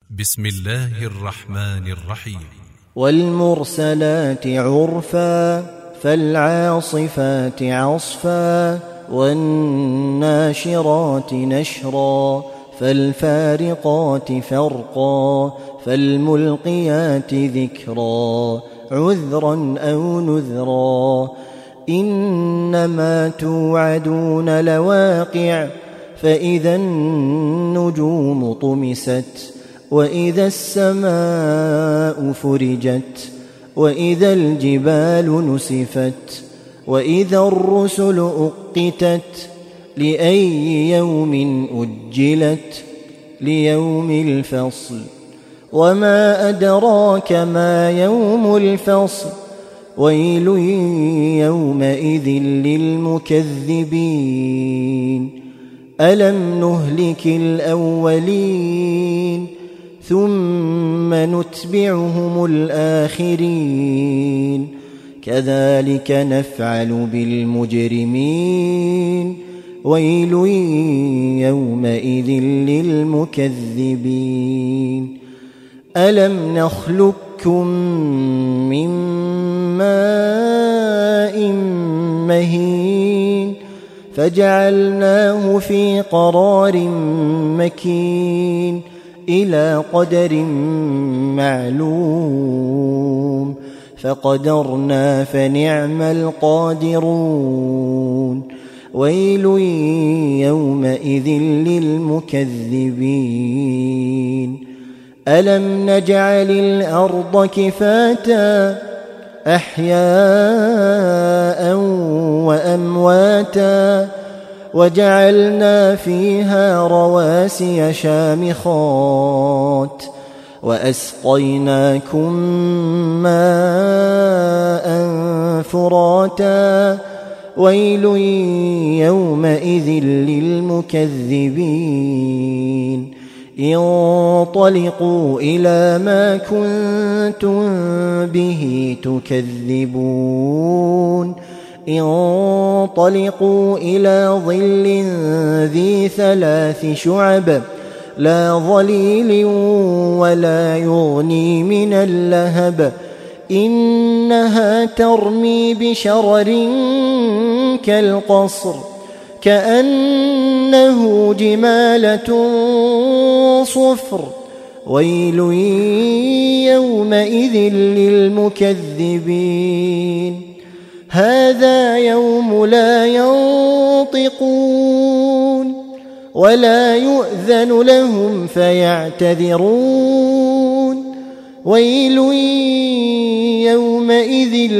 بسم الله الرحمن الرحيم. والمرسلات عرفا فالعاصفات عصفا والناشرات نشرا فالفارقات فرقا فالملقيات ذكرا عذرا أو نذرا إنما توعدون لواقع فإذا النجوم طمست وإذا السماء فرجت وإذا الجبال نسفت وإذا الرسل أقتت لأي يوم أجلت ليوم الفصل وما أدراك ما يوم الفصل ويل يومئذ للمكذبين ألم نهلك الأولين ثم نتبعهم الآخرين كذلك نفعل بالمجرمين ويل يومئذ للمكذبين ألم نخلقكم من ماء مهين فجعلناه في قرار مكين إلى قدر معلوم فقدرنا فنعم القادرون ويل يومئذ للمكذبين ألم نجعل الأرض كفاتا أحياء وأمواتا وجعلنا فيها رواسي شامخات وأسقيناكم ماء فراتا ويل يومئذ للمكذبين انطلقوا إلى ما كنتم به تكذبون انطلقوا إلى ظل ذي 3 شعب لا ظليل ولا يغني من اللهب إنها ترمي بشرر كالقصر كأنه جمالة صفر ويل يومئذ للمكذبين هذا يوم لا ينطقون ولا يؤذن لهم فيعتذرون ويل يومئذ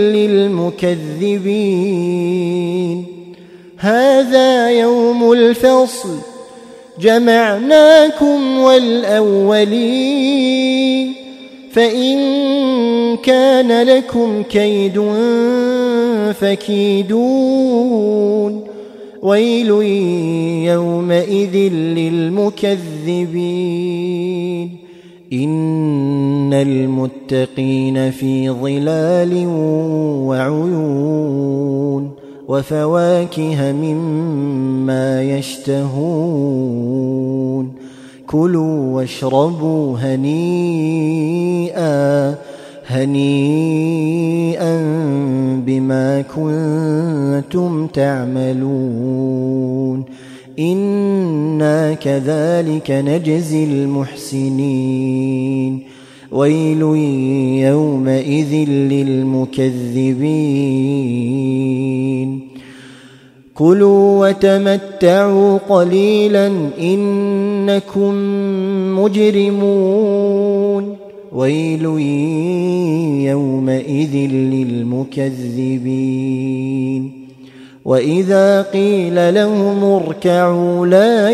للمكذبين هذا يوم الفصل جمعناكم والأولين فإن كان لكم كيد فكيدون ويل يومئذ للمكذبين إن المتقين في ظلال وعيون وفواكه مما يشتهون كلوا واشربوا هنيئا بما كنتم تعملون إنا كذلك نجزي المحسنين ويل يومئذ للمكذبين كلوا وتمتعوا قليلا إنكم مجرمون ويل يومئذ للمكذبين وإذا قيل لهم اركعوا لا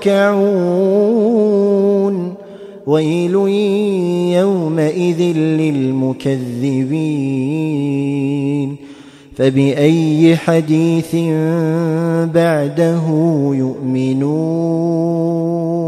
يركعون ويل يومئذ للمكذبين فبأي حديث بعده يؤمنون